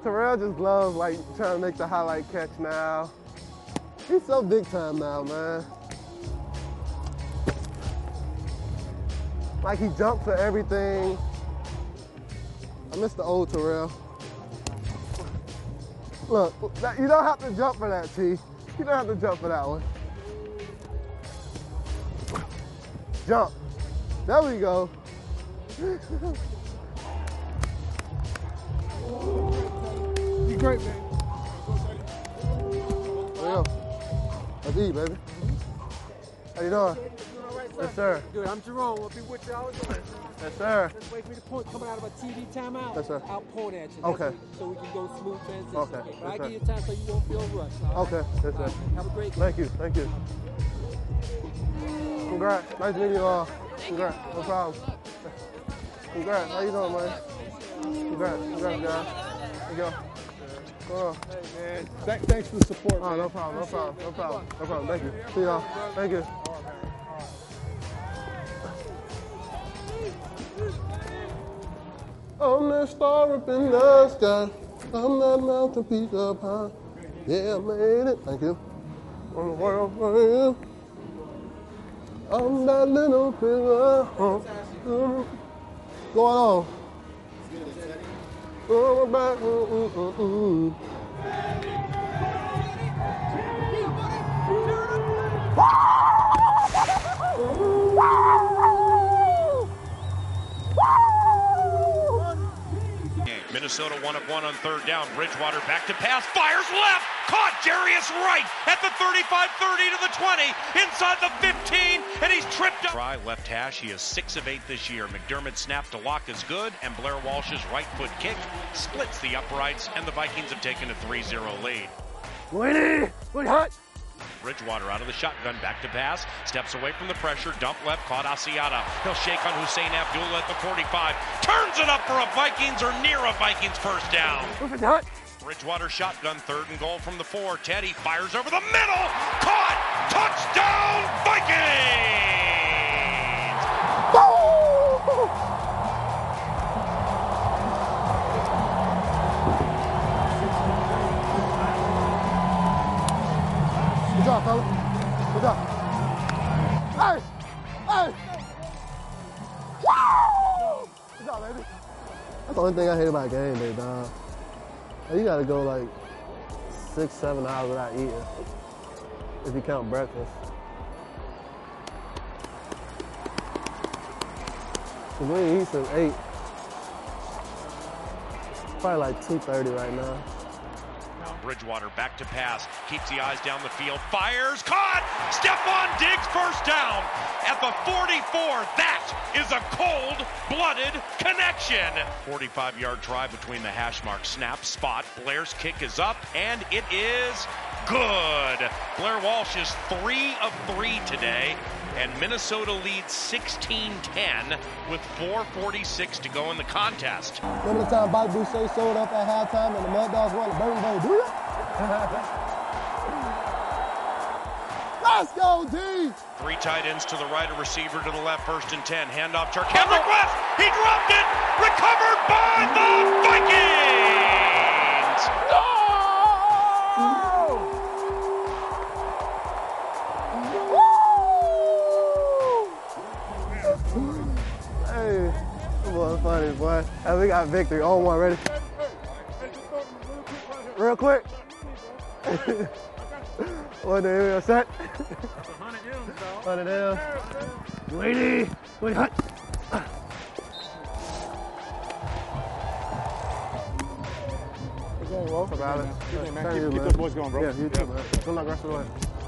Terrell just loves, like, trying to make the highlight catch now. He's so big time now, man. Like, he jumps for everything. I miss the old Terrell. Look, you don't have to jump for that, T. You don't have to jump for that one. Jump. There we go. You great, man. There you go. Let's eat, baby. How you doing? Yes, sir. Good. I'm Jerome. I'll be with you all the way. Yes, sir. Let's wait for me to point coming out of a TV timeout. Yes, sir. I'll point at you. Okay. So we can go smooth transition. Okay. But Yes, I sir. give you time so you won't feel rushed. All right? Okay. Yes, sir. Have a great day. Thank you. Thank you. Congrats. Nice meeting you all. Congrats. No problem. Congrats. How you doing, man? Congrats. Congrats, guys. There you go. Come on. Hey, man. Thanks for the support, Oh, man. no problem. No problem. No problem. No problem. Thank you. See y'all. Thank you. I'm that star up in the sky. I'm that mountain peak up high. Yeah, I made it. Thank you. On the world for you. I'm that little pillar. Going on. Oh, my back. Minnesota 1-of-1 on third down. Bridgewater back to pass, fires left, caught Jarius Wright at the 35-30 to the 20, inside the 15, and he's tripped up. Try left hash, he is 6 of 8 this year. McDermott's snap to lock is good, and Blair Walsh's right foot kick splits the uprights, and the Vikings have taken a 3-0 lead. Winnie, we hot. Bridgewater out of the shotgun, back to pass, steps away from the pressure, dump left, caught Asiata. He'll shake on Hussein Abdullah at the 45, turns it up for a Vikings or near a Vikings first down. Hot. Bridgewater shotgun, 3rd and goal from the 4. Teddy fires over the middle, caught, touchdown Vikings! Good job, fella. Good job. Hey! Hey! Woo! Good job, baby. That's the only thing I hate about game day, dog. You gotta go like 6-7 hours without eating, if you count breakfast. Cause we ain't eat since 8. Probably like 2:30 right now. Bridgewater back to pass, keeps the eyes down the field, fires, caught! Stephon Diggs first down at the 44. That is a cold-blooded connection. 45-yard try between the hash mark, snap, spot. Blair's kick is up, and it is good. Blair Walsh is 3 of 3 today, and Minnesota leads 16-10 with 4:46 to go in the contest. Remember the time Bobby Boucher showed up at halftime and the Mad Dogs won the Burton Bowl, do you? Let's go, D! 3 tight ends to the right, a receiver to the left, 1st and 10. Handoff to Kendrick West. He dropped it. Recovered by the Vikings. No! Hey, that was funny, boy. Hey, we got victory. 0-1, ready? Real quick. What the set? 100 M's, dog. 100 M's. Wait, hot. What's up, Alex? Keep those boys going, bro. Yeah, you too, man. Don't knock the rest of the way.